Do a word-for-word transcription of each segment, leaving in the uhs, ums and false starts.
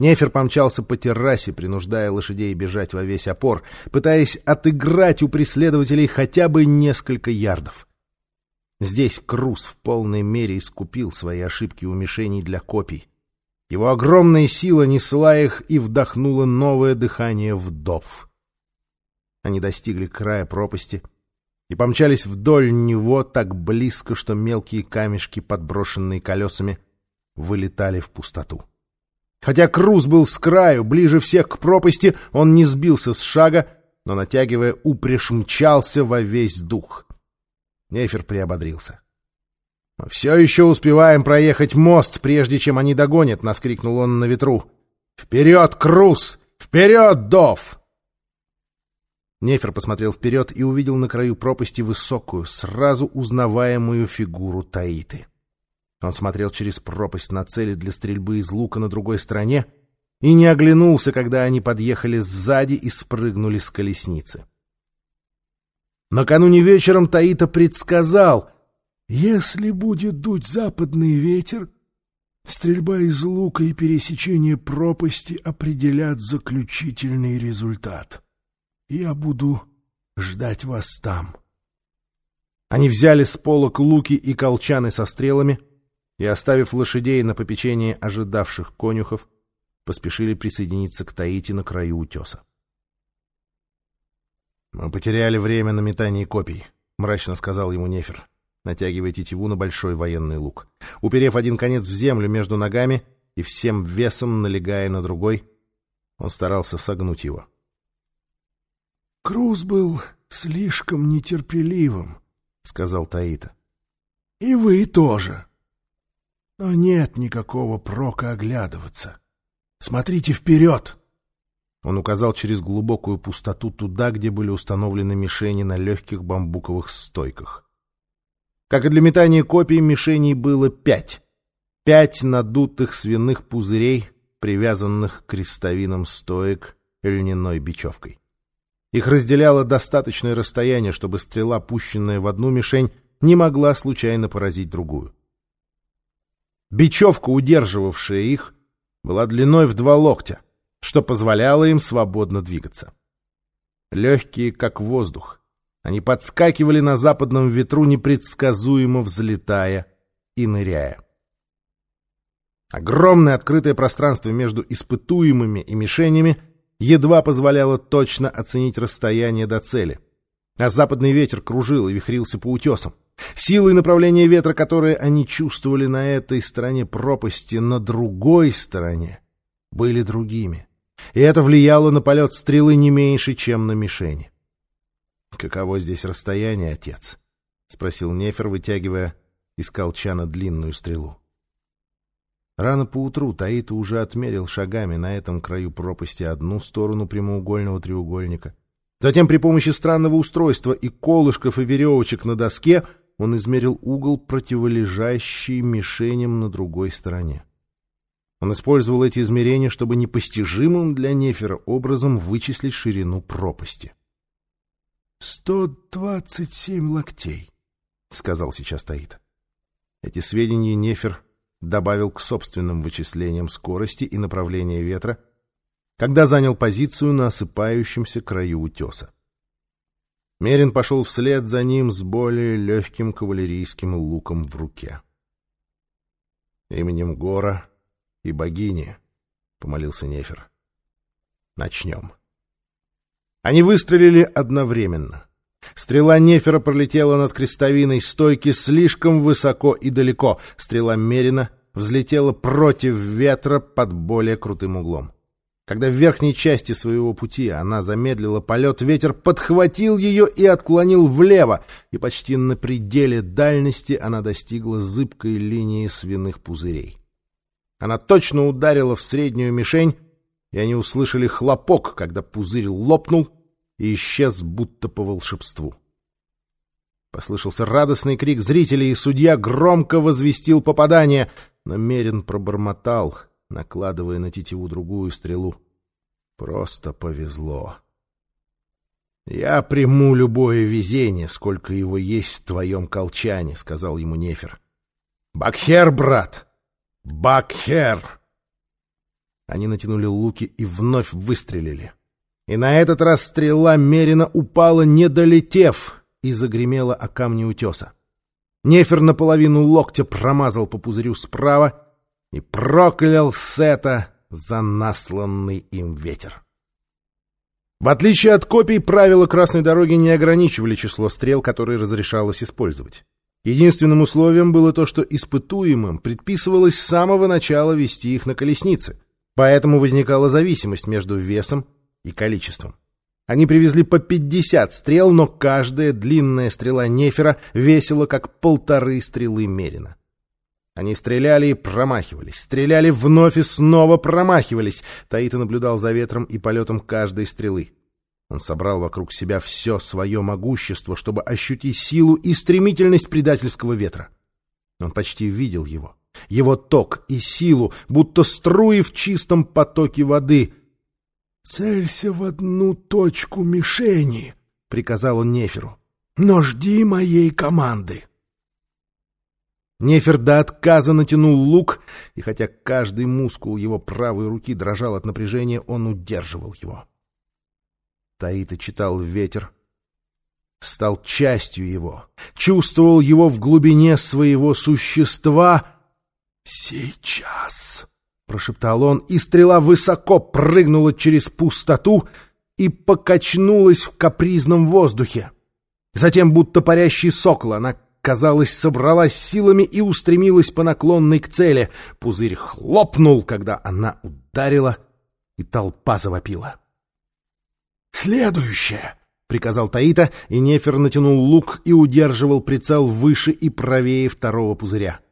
Нефер помчался по террасе, принуждая лошадей бежать во весь опор, пытаясь отыграть у преследователей хотя бы несколько ярдов. Здесь Круз в полной мере искупил свои ошибки у мишеней для копий. Его огромная сила несла их и вдохнула новое дыхание вдов. Они достигли края пропасти и помчались вдоль него так близко, что мелкие камешки, подброшенные колесами, вылетали в пустоту. Хотя Круз был с краю, ближе всех к пропасти, он не сбился с шага, но, натягивая упряжь, мчался во весь дух. Нефер приободрился. «Мы все еще успеваем проехать мост, прежде чем они догонят», — нас крикнул он на ветру. «Вперед, Круз! Вперед, Дов!» Нефер посмотрел вперед и увидел на краю пропасти высокую, сразу узнаваемую фигуру Таиты. Он смотрел через пропасть на цели для стрельбы из лука на другой стороне и не оглянулся, когда они подъехали сзади и спрыгнули с колесницы. Накануне вечером Таита предсказал: если будет дуть западный ветер, стрельба из лука и пересечение пропасти определят заключительный результат. Я буду ждать вас там. Они взяли с полок луки и колчаны со стрелами и, оставив лошадей на попечение ожидавших конюхов, поспешили присоединиться к Таите на краю утеса. «Мы потеряли время на метание копий», — мрачно сказал ему Нефер, натягивая тетиву на большой военный лук. Уперев один конец в землю между ногами и всем весом налегая на другой, он старался согнуть его. «Круз был слишком нетерпеливым», — сказал Таита. «И вы тоже. Но нет никакого прока оглядываться. Смотрите вперед!» Он указал через глубокую пустоту туда, где были установлены мишени на легких бамбуковых стойках. Как и для метания копий, мишеней было пять. Пять надутых свиных пузырей, привязанных к крестовинам стоек льняной бечевкой. Их разделяло достаточное расстояние, чтобы стрела, пущенная в одну мишень, не могла случайно поразить другую. Бечевка, удерживавшая их, была длиной в два локтя, что позволяло им свободно двигаться. Легкие, как воздух, они подскакивали на западном ветру, непредсказуемо взлетая и ныряя. Огромное открытое пространство между испытуемыми и мишенями едва позволяло точно оценить расстояние до цели, а западный ветер кружил и вихрился по утесам. Силы и направление ветра, которые они чувствовали на этой стороне пропасти, на другой стороне, были другими. И это влияло на полет стрелы не меньше, чем на мишени. «Каково здесь расстояние, отец?» — спросил Нефер, вытягивая из колчана длинную стрелу. Рано поутру Таита уже отмерил шагами на этом краю пропасти одну сторону прямоугольного треугольника. Затем при помощи странного устройства и колышков и веревочек на доске он измерил угол, противолежащий мишеням на другой стороне. Он использовал эти измерения, чтобы непостижимым для Нефера образом вычислить ширину пропасти. «Сто двадцать семь локтей», — сказал сейчас Таита. Эти сведения Нефер добавил к собственным вычислениям скорости и направления ветра, когда занял позицию на осыпающемся краю утеса. Мерин пошел вслед за ним с более легким кавалерийским луком в руке. «Именем Гора и богини», — помолился Нефер, — «начнем». Они выстрелили одновременно. Стрела Нефера пролетела над крестовиной стойки слишком высоко и далеко. Стрела Мерина взлетела против ветра под более крутым углом. Когда в верхней части своего пути она замедлила полет, ветер подхватил ее и отклонил влево, и почти на пределе дальности она достигла зыбкой линии свиных пузырей. Она точно ударила в среднюю мишень, и они услышали хлопок, когда пузырь лопнул и исчез будто по волшебству. Послышался радостный крик зрителей, и судья громко возвестил попадание, но Мерин пробормотал, накладывая на тетиву другую стрелу: «Просто повезло». «Я приму любое везение, сколько его есть в твоем колчане», — сказал ему Нефер. «Бакхер, брат! Бакхер!» Они натянули луки и вновь выстрелили. И на этот раз стрела Мерина упала, не долетев, и загремела о камни утеса. Нефер наполовину локтя промазал по пузырю справа и проклял Сета за насланный им ветер. В отличие от копий, правила красной дороги не ограничивали число стрел, которые разрешалось использовать. Единственным условием было то, что испытуемым предписывалось с самого начала вести их на колеснице, поэтому возникала зависимость между весом и количеством. Они привезли по пятьдесят стрел, но каждая длинная стрела Нефера весила как полторы стрелы Мерина. Они стреляли и промахивались, стреляли вновь и снова промахивались. Таита наблюдал за ветром и полетом каждой стрелы. Он собрал вокруг себя все свое могущество, чтобы ощутить силу и стремительность предательского ветра. Он почти видел его, его ток и силу, будто струи в чистом потоке воды. «Целься в одну точку мишени», — приказал он Неферу, — «но жди моей команды». Нефер до отказа натянул лук, и хотя каждый мускул его правой руки дрожал от напряжения, он удерживал его. Таита читал ветер, стал частью его, чувствовал его в глубине своего существа. «Сейчас», — прошептал он, и стрела высоко прыгнула через пустоту и покачнулась в капризном воздухе. Затем, будто парящий сокол, она, казалось, собралась силами и устремилась по наклонной к цели. Пузырь хлопнул, когда она ударила, и толпа завопила. «Следующее!» — приказал Таита, и Нефер натянул лук и удерживал прицел выше и правее второго пузыря.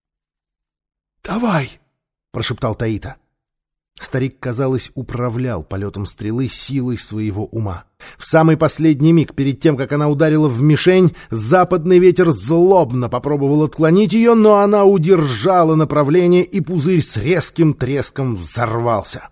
«Давай!» — прошептал Таита. Старик, казалось, управлял полетом стрелы силой своего ума. В самый последний миг, перед тем, как она ударила в мишень, западный ветер злобно попробовал отклонить ее, но она удержала направление, и пузырь с резким треском взорвался.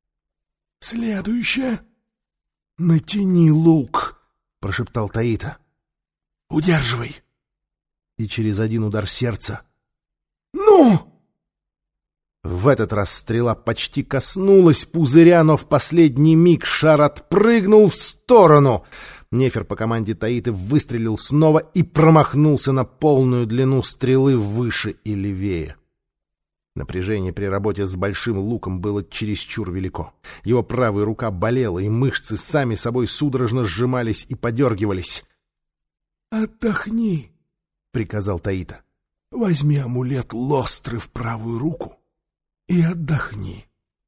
«Следующее! Натяни лук!» — прошептал Таита. «Удерживай!» И через один удар сердца... «Ну!» В этот раз стрела почти коснулась пузыря, но в последний миг шар отпрыгнул в сторону. Нефер по команде Таиты выстрелил снова и промахнулся на полную длину стрелы выше и левее. Напряжение при работе с большим луком было чересчур велико. Его правая рука болела, и мышцы сами собой судорожно сжимались и подергивались. «Отдохни», — приказал Таита. «Возьми амулет Лостры в правую руку и отдохни».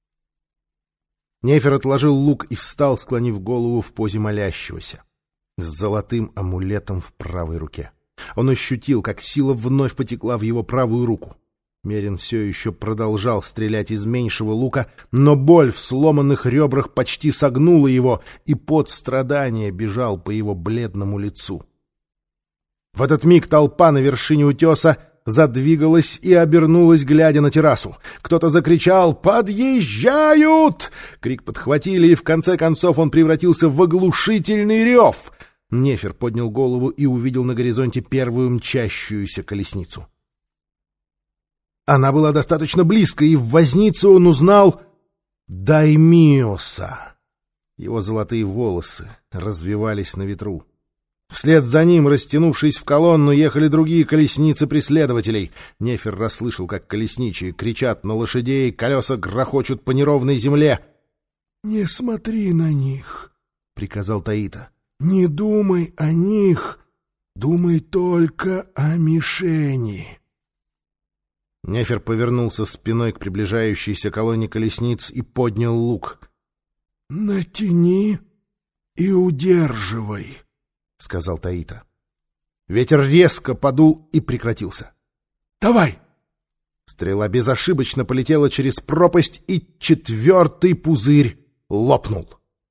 Нефер отложил лук и встал, склонив голову в позе молящегося, с золотым амулетом в правой руке. Он ощутил, как сила вновь потекла в его правую руку. Мерин все еще продолжал стрелять из меньшего лука, но боль в сломанных ребрах почти согнула его, и пот страдания бежал по его бледному лицу. В этот миг толпа на вершине утеса задвигалась и обернулась, глядя на террасу. Кто-то закричал «Подъезжают!». Крик подхватили, и в конце концов он превратился в оглушительный рев. Нефер поднял голову и увидел на горизонте первую мчащуюся колесницу. Она была достаточно близко, и в вознице он узнал Даймиоса. Его золотые волосы развивались на ветру. Вслед за ним, растянувшись в колонну, ехали другие колесницы преследователей. Нефер расслышал, как колесничие кричат на лошадей, колеса грохочут по неровной земле. «Не смотри на них», — приказал Таита. «Не думай о них, думай только о мишени». Нефер повернулся спиной к приближающейся колонне колесниц и поднял лук. «Натяни и удерживай», — сказал Таита. Ветер резко подул и прекратился. «Давай!» Стрела безошибочно полетела через пропасть, и четвертый пузырь лопнул.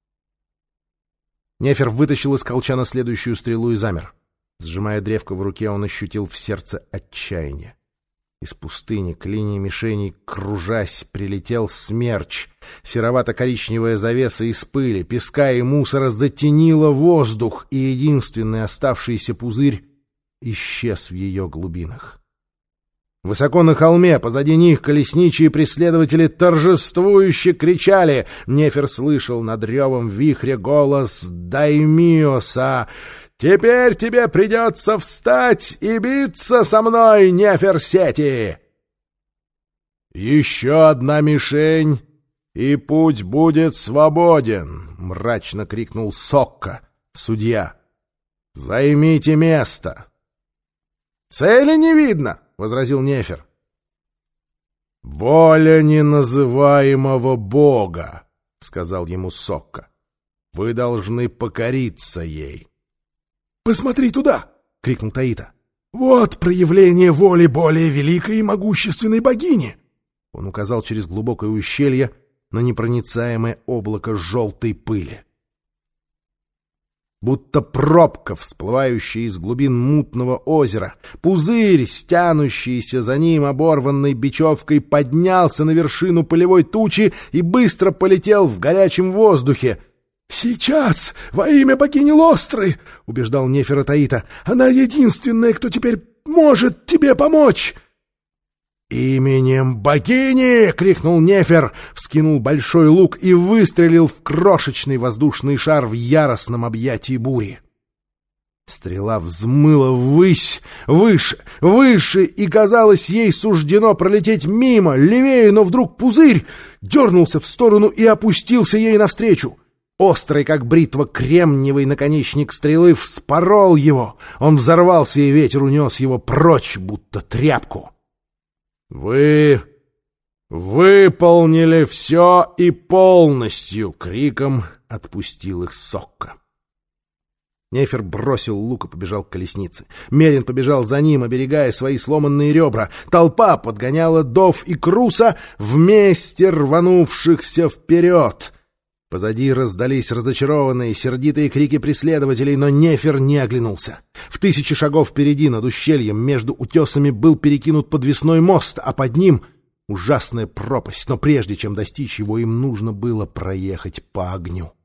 Нефер вытащил из колчана следующую стрелу и замер. Сжимая древко в руке, он ощутил в сердце отчаяние. Из пустыни к линии мишеней, кружась, прилетел смерч. Серовато-коричневая завеса из пыли, песка и мусора затенила воздух, и единственный оставшийся пузырь исчез в ее глубинах. Высоко на холме, позади них, колесничие преследователи торжествующе кричали. Нефер слышал над ревом вихря голос Даймиоса: «Теперь тебе придется встать и биться со мной, Неферсети!» «Еще одна мишень, и путь будет свободен!» — мрачно крикнул Сокка, судья. «Займите место!» «Цели не видно!» — возразил Нефер. «Воля неназываемого бога!» — сказал ему Сокка. «Вы должны покориться ей». «Посмотри туда!» — крикнул Таита. «Вот проявление воли более великой и могущественной богини!» Он указал через глубокое ущелье на непроницаемое облако желтой пыли. Будто пробка, всплывающая из глубин мутного озера, пузырь, стянущийся за ним оборванной бечевкой, поднялся на вершину полевой тучи и быстро полетел в горячем воздухе. «Сейчас, во имя богини Лостры!» — убеждал Нефера Таита. «Она единственная, кто теперь может тебе помочь!» «Именем богини!» — крикнул Нефер, вскинул большой лук и выстрелил в крошечный воздушный шар в яростном объятии бури. Стрела взмыла ввысь, выше, выше, и, казалось, ей суждено пролететь мимо, левее, но вдруг пузырь дернулся в сторону и опустился ей навстречу. Острый, как бритва, кремниевый наконечник стрелы вспорол его. Он взорвался, и ветер унес его прочь, будто тряпку. «Вы выполнили все и полностью!» — криком отпустил их Сокка. Нефер бросил лук и побежал к колеснице. Мерин побежал за ним, оберегая свои сломанные ребра. Толпа подгоняла Дов и Круса, вместе рванувшихся вперед. Позади раздались разочарованные, сердитые крики преследователей, но Нефер не оглянулся. В тысячи шагов впереди, над ущельем, между утесами был перекинут подвесной мост, а под ним ужасная пропасть, но прежде чем достичь его, им нужно было проехать по огню.